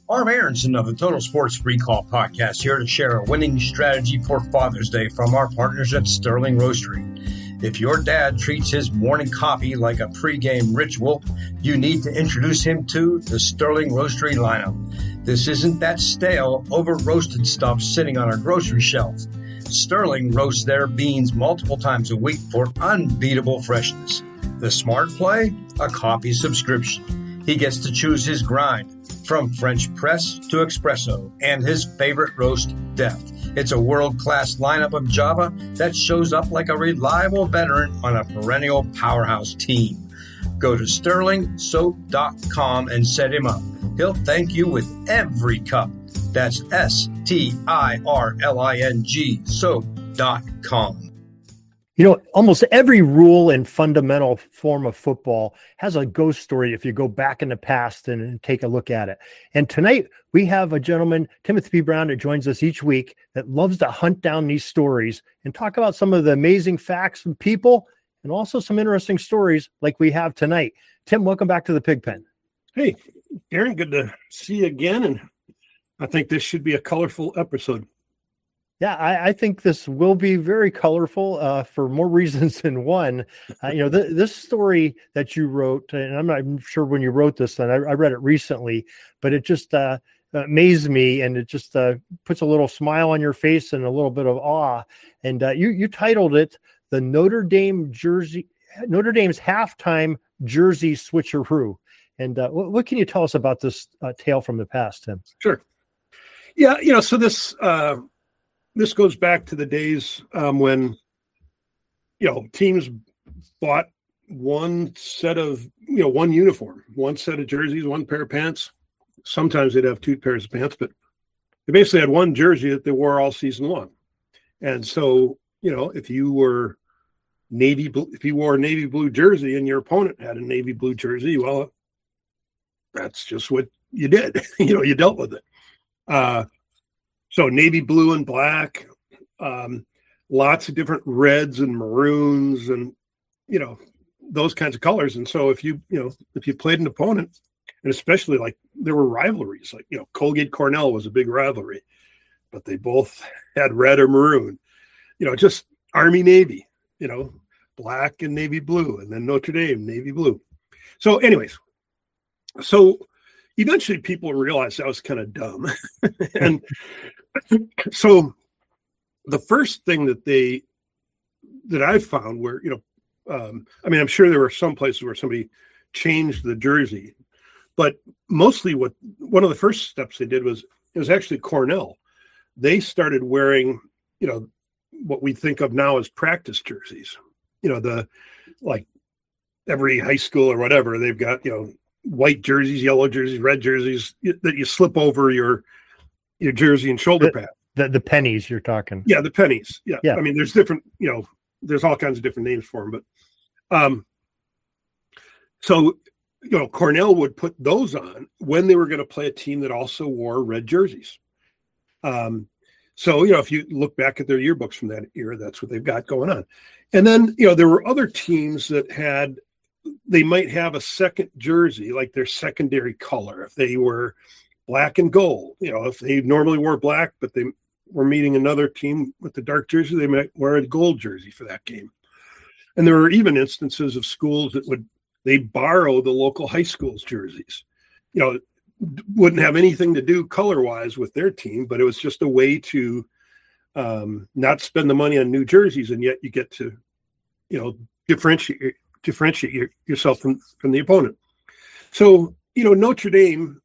Arm Aronson of the Total Sports Recall podcast here to share a winning strategy for Father's Day from our partners at Sterling Roastery. If your dad treats his morning coffee like a pregame ritual, you need to introduce him to the Sterling Roastery lineup. This isn't that stale, over-roasted stuff sitting on our grocery shelf. Sterling roasts their beans multiple times a week for unbeatable freshness. The smart play? A coffee subscription. He gets to choose his grind, from French press to espresso, and his favorite roast, deft. It's a world-class lineup of Java that shows up like a reliable veteran on a perennial powerhouse team. Go to sterlingsoap.com and set him up. He'll thank you with every cup. That's STIRLING soap.com. You know, almost every rule and fundamental form of football has a ghost story if you go back in the past and take a look at it. And tonight we have a gentleman, Timothy P. Brown, that joins us each week that loves to hunt down these stories and talk about some of the amazing facts and people and also some interesting stories like we have tonight. Tim, welcome back to the Pigpen. Hey, Aaron, good to see you again. And I think this should be a colorful episode. Yeah, I think this will be very colorful for more reasons than one. This story that you wrote, and I'm not sure when you wrote this, then I read it recently, but it just amazed me, and it just puts a little smile on your face and a little bit of awe. And you titled it "The Notre Dame's Halftime Jersey Switcheroo." And what can you tell us about this tale from the past, Tim? Sure. Yeah, so this goes back to the days when, teams bought one set of, one uniform, one set of jerseys, one pair of pants. Sometimes they'd have two pairs of pants, but they basically had one jersey that they wore all season long. And so, if you wore a navy blue jersey and your opponent had a navy blue jersey, well, that's just what you did. You dealt with it. So navy blue and black, lots of different reds and maroons and, those kinds of colors. And so if you played an opponent, and especially like there were rivalries, like, Colgate Cornell was a big rivalry, but they both had red or maroon, just Army Navy, black and navy blue, and then Notre Dame, navy blue. So anyways, eventually people realized that was kind of dumb. And so the first thing that I found where, I'm sure there were some places where somebody changed the jersey, but mostly one of the first steps they did was actually Cornell. They started wearing, what we think of now as practice jerseys, like every high school or whatever, they've got, white jerseys, yellow jerseys, red jerseys that you slip over your jersey and shoulder pad. The pennies you're talking. Yeah, the pennies. Yeah. I mean, there's different, there's all kinds of different names for them. But so, Cornell would put those on when they were going to play a team that also wore red jerseys. So, if you look back at their yearbooks from that era, that's what they've got going on. And then, there were other teams that they might have a second jersey, like their secondary color. If they were black and gold, if they normally wore black, but they were meeting another team with the dark jersey, they might wear a gold jersey for that game. And there were even instances of schools that they'd borrow the local high school's jerseys. Wouldn't have anything to do color-wise with their team, but it was just a way to not spend the money on new jerseys, and yet you get to, differentiate yourself from the opponent. So, Notre Dame,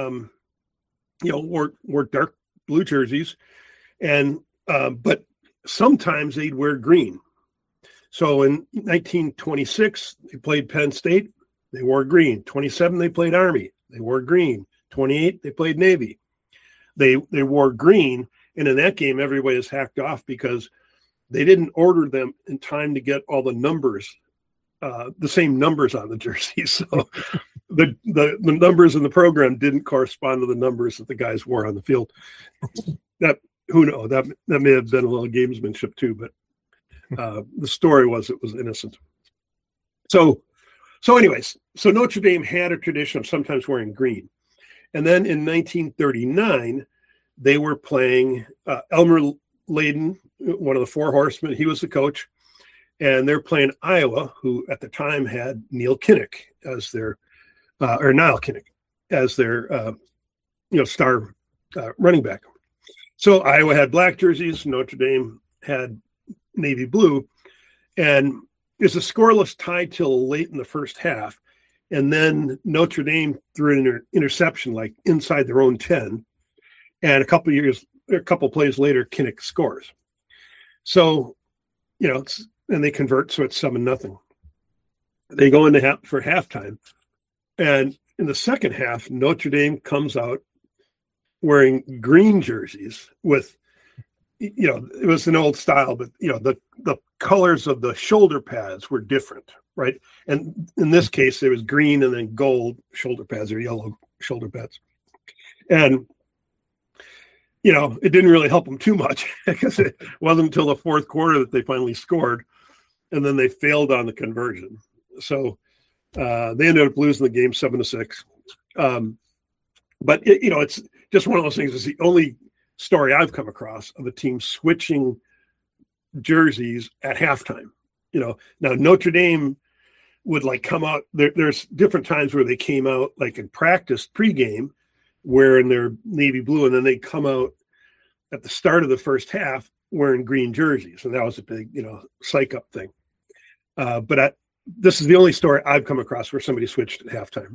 wore dark blue jerseys, and but sometimes they'd wear green. So in 1926, they played Penn State. They wore green. 27, they played Army. They wore green. 28, they played Navy. They wore green, and in that game, everybody was hacked off because they didn't order them in time to get all the numbers, the same numbers on the jerseys. So the numbers in the program didn't correspond to the numbers that the guys wore on the field. Who knows? That may have been a little gamesmanship too, but the story was it was innocent. So anyways, Notre Dame had a tradition of sometimes wearing green. And then in 1939, they were playing Elmer Layden, one of the Four Horsemen. He was the coach. And they're playing Iowa, who at the time had Neil Kinnock as their, or Niall Kinnock as their, star running back. So Iowa had black jerseys. Notre Dame had navy blue. And it's a scoreless tie till late in the first half. And then Notre Dame threw an interception like inside their own 10. And a couple plays later, Kinnock scores. So, and they convert, so it's 7-0. They go into for halftime. And in the second half, Notre Dame comes out wearing green jerseys with, it was an old style, but, the colors of the shoulder pads were different, right? And in this case, there was green and then gold shoulder pads or yellow shoulder pads. And, it didn't really help them too much because it wasn't until the fourth quarter that they finally scored, and then they failed on the conversion. So they ended up losing the game 7-6. But it's just one of those things. It's the only story I've come across of a team switching jerseys at halftime. Now Notre Dame would come out. There's different times where they came out in practice pregame, wearing their navy blue, and then they come out at the start of the first half wearing green jerseys, and that was a big psych up thing. But this is the only story I've come across where somebody switched at halftime.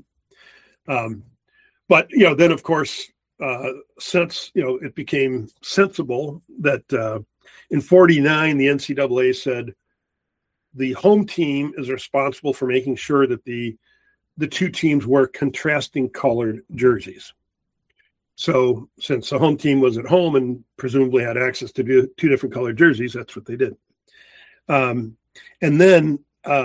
But then of course, since it became sensible that in 1949 the NCAA said the home team is responsible for making sure that the two teams wear contrasting colored jerseys. So since the home team was at home and presumably had access to two different colored jerseys, that's what they did. And then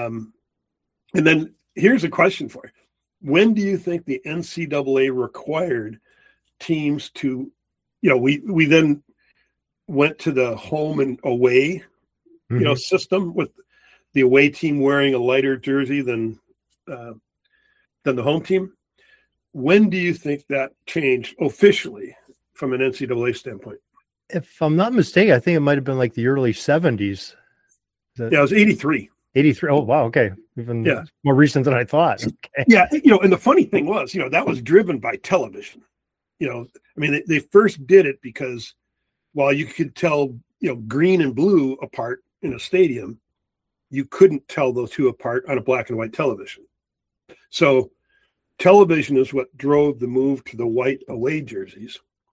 here's a question for you. When do you think the NCAA required teams to, we then went to the home and away, system with the away team wearing a lighter jersey than the home team? When do you think that changed officially from an NCAA standpoint? If I'm not mistaken, I think it might have been the early 70s. Yeah, it was 83. 83. Oh, wow. Okay. Even more recent than I thought. Okay. Yeah. And the funny thing was, that was driven by television. They first did it because while you could tell, green and blue apart in a stadium, you couldn't tell those two apart on a black and white television. So television is what drove the move to the white away jerseys.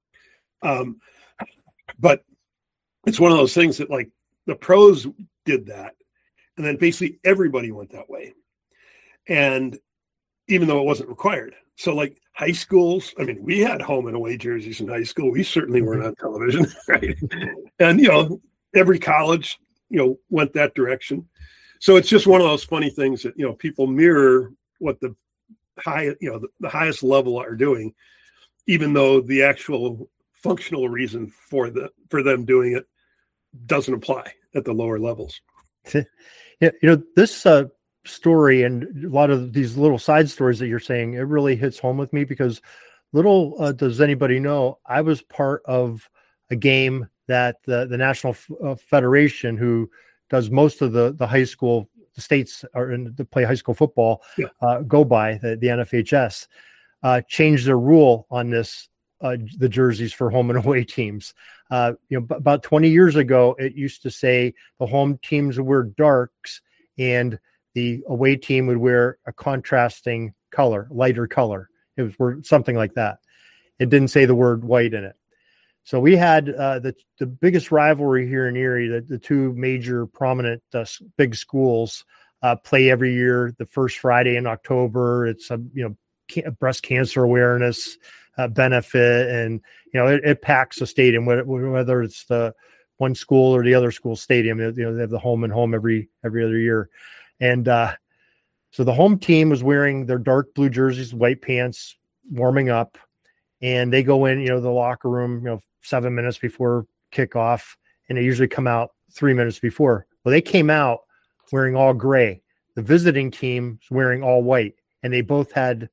But it's one of those things that the pros did that. And then basically everybody went that way. And even though it wasn't required. So high schools, we had home and away jerseys in high school. We certainly weren't on television. Right. And, every college, went that direction. So it's just one of those funny things that, people mirror what the highest level are doing, even though the actual functional reason for them doing it doesn't apply at the lower levels. Yeah, this story and a lot of these little side stories that you're saying, it really hits home with me because little does anybody know, I was part of a game that the National Federation, who does most of the high school, the states are in to play high school football, go by the NFHS, changed their rule on this, the jerseys for home and away teams. About 20 years ago, it used to say the home teams would wear darks and the away team would wear a contrasting color, lighter color. It was something like that. It didn't say the word white in it. So we had the biggest rivalry here in Erie. The two major prominent big schools play every year the first Friday in October. It's a breast cancer awareness benefit, and it packs a stadium, whether it's the one school or the other school stadium. They have the home and home every other year, and so the home team was wearing their dark blue jerseys, white pants, warming up, and they go in the locker room 7 minutes before kickoff, and they usually come out 3 minutes before. Well, they came out wearing all gray. The visiting team's wearing all white, and they both had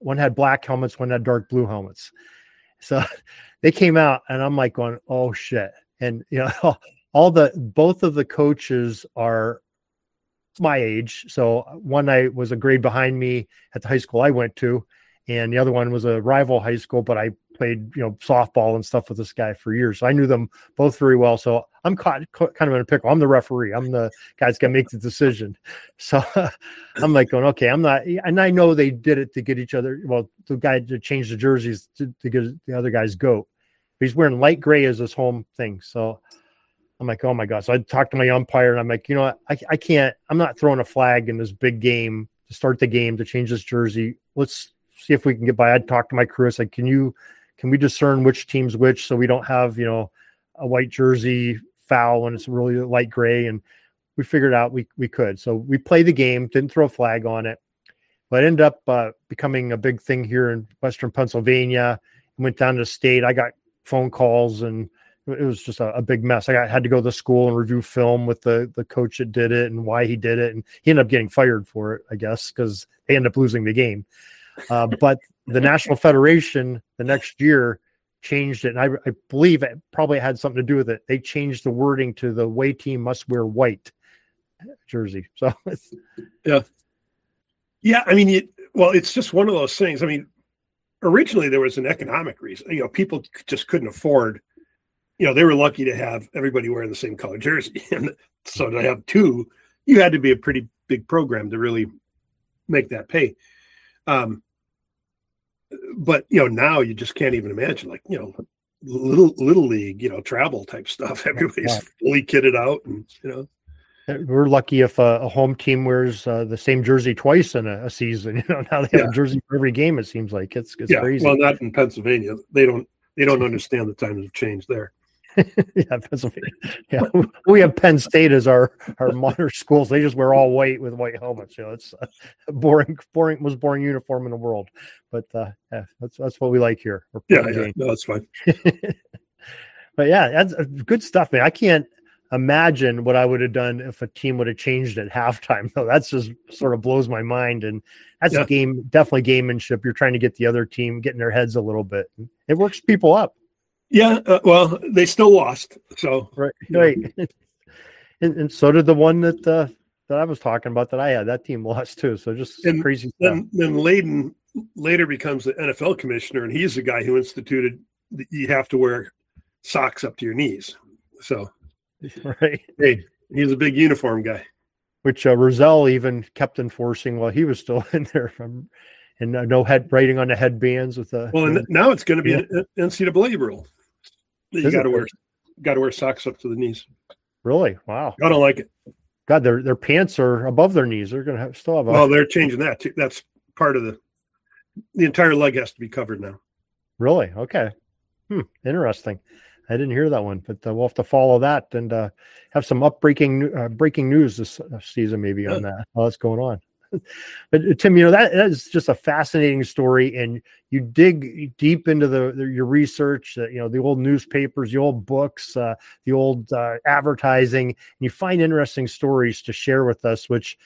one had black helmets, one had dark blue helmets. So they came out, and I'm like going, oh shit. And, both of the coaches are my age. So one was a grade behind me at the high school I went to, and the other one was a rival high school, but I played, softball and stuff with this guy for years. So I knew them both very well. So I'm kind of in a pickle. I'm the referee. I'm the guy that's going to make the decision. So I'm like going, okay, I'm not, and I know they did it to get each other. Well, the guy to change the jerseys to get the other guy's goat. But he's wearing light gray as his home thing. So I'm like, oh my God. So I talked to my umpire, and I'm like, you know what? I can't, I'm not throwing a flag in this big game to start the game to change this jersey. Let's see if we can get by. I'd talk to my crew. I said, can we discern which team's which, so we don't have, a white jersey foul when it's really light gray? And we figured out we could. So we played the game, didn't throw a flag on it, but it ended up becoming a big thing here in Western Pennsylvania. Went down to the state. I got phone calls, and it was just a big mess. I had to go to school and review film with the coach that did it and why he did it. And he ended up getting fired for it, I guess, because they ended up losing the game. But the National Federation the next year changed it. And I believe it probably had something to do with it. They changed the wording to the away team must wear white jersey. So yeah. I mean, it's just one of those things. I mean, originally there was an economic reason. People just couldn't afford. They were lucky to have everybody wearing the same color jersey, and so to have two, you had to be a pretty big program to really make that pay. But now you just can't even imagine, like, little league, travel type stuff. Everybody's fully kitted out, and we're lucky if a home team wears the same jersey twice in a season. Now they have a jersey for every game. It seems like it's crazy. Well, not in Pennsylvania. They don't understand the times have changed there. Yeah, Pennsylvania. Yeah, we have Penn State as our modern schools. They just wear all white with white helmets. It's boring, most boring uniform in the world. But that's what we like here. No, that's fine. But yeah, that's good stuff, man. I can't imagine what I would have done if a team would have changed at halftime. Though that's just sort of blows my mind. And that's a game, definitely gamemanship. You're trying to get the other team getting their heads a little bit. It works people up. Yeah, well, they still lost. So right. And so did the one that I was talking about that I had. That team lost too. So just crazy stuff. Then Layden later becomes the NFL commissioner, and he's the guy who instituted that you have to wear socks up to your knees. So, right. Hey, he's a big uniform guy. Which Rozelle even kept enforcing while he was still in there. And no head writing on the headbands with the. Well, and now it's going to be an NCAA rule. You got to wear socks up to the knees. Really? Wow. I don't like it. God, their pants are above their knees. They're going to still have. Well, they're changing that too. That's part of the entire leg has to be covered now. Really? Okay. Interesting. I didn't hear that one, but we'll have to follow that and have some breaking news this season maybe on that. What's going on? But Tim, that is just a fascinating story, and you dig deep into your research. The old newspapers, the old books, the old advertising, and you find interesting stories to share with us, which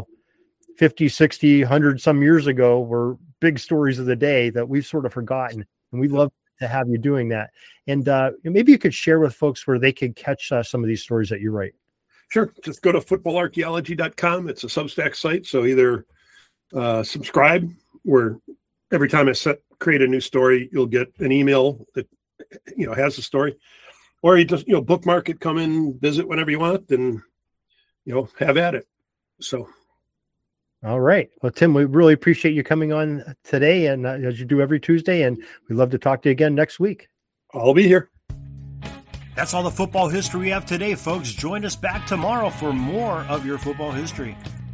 50, 60, 100 some years ago were big stories of the day that we've sort of forgotten, and we love to have you doing that. And maybe you could share with folks where they could catch some of these stories that you write. Sure. Just go to footballarchaeology.com. It's a Substack site. So either subscribe, where every time I create a new story, you'll get an email that, has the story, or you just, bookmark it, come in, visit whenever you want, and, have at it. So. All right. Well, Tim, we really appreciate you coming on today, and as you do every Tuesday, and we'd love to talk to you again next week. I'll be here. That's all the football history we have today, folks. Join us back tomorrow for more of your football history.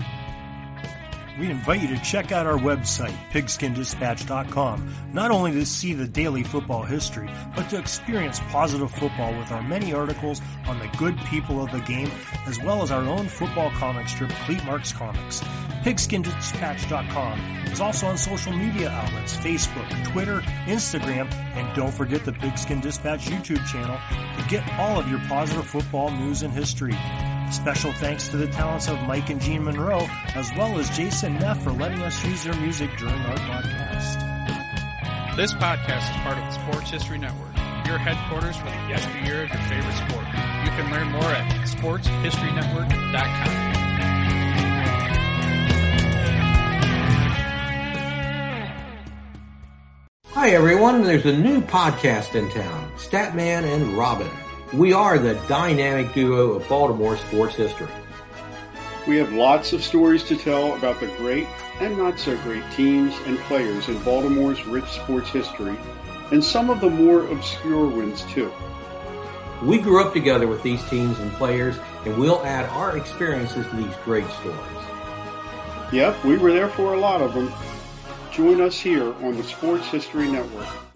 We invite you to check out our website, pigskindispatch.com, not only to see the daily football history, but to experience positive football with our many articles on the good people of the game, as well as our own football comic strip, Cleat Marks Comics. Pigskindispatch.com is also on social media outlets, Facebook, Twitter, Instagram, and don't forget the Pigskin Dispatch YouTube channel to get all of your positive football news and history. Special thanks to the talents of Mike and Gene Monroe, as well as Jason Neff for letting us use their music during our podcast. This podcast is part of the Sports History Network, your headquarters for the yesteryear of your favorite sport. You can learn more at sportshistorynetwork.com. Hi everyone, there's a new podcast in town, Statman and Robin. We are the dynamic duo of Baltimore sports history. We have lots of stories to tell about the great and not so great teams and players in Baltimore's rich sports history, and some of the more obscure ones too. We grew up together with these teams and players, and we'll add our experiences to these great stories. Yep, we were there for a lot of them. Join us here on the Sports History Network.